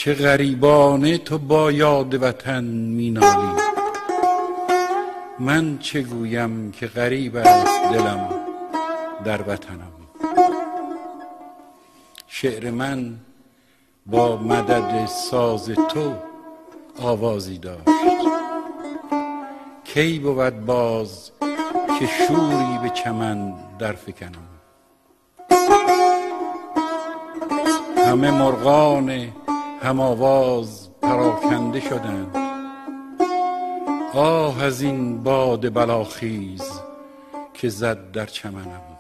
چه غریبانه تو با یاد وطن می نالی. من چه گویم که غریب است دلم در وطنم. شعر من با مدد ساز تو آوازی داشت. کی بود باز که شوری به چمن در فکنم. همه مرغان هم آواز پراکنده شدند. آه از این باد بلاخیز که زد در چمنم.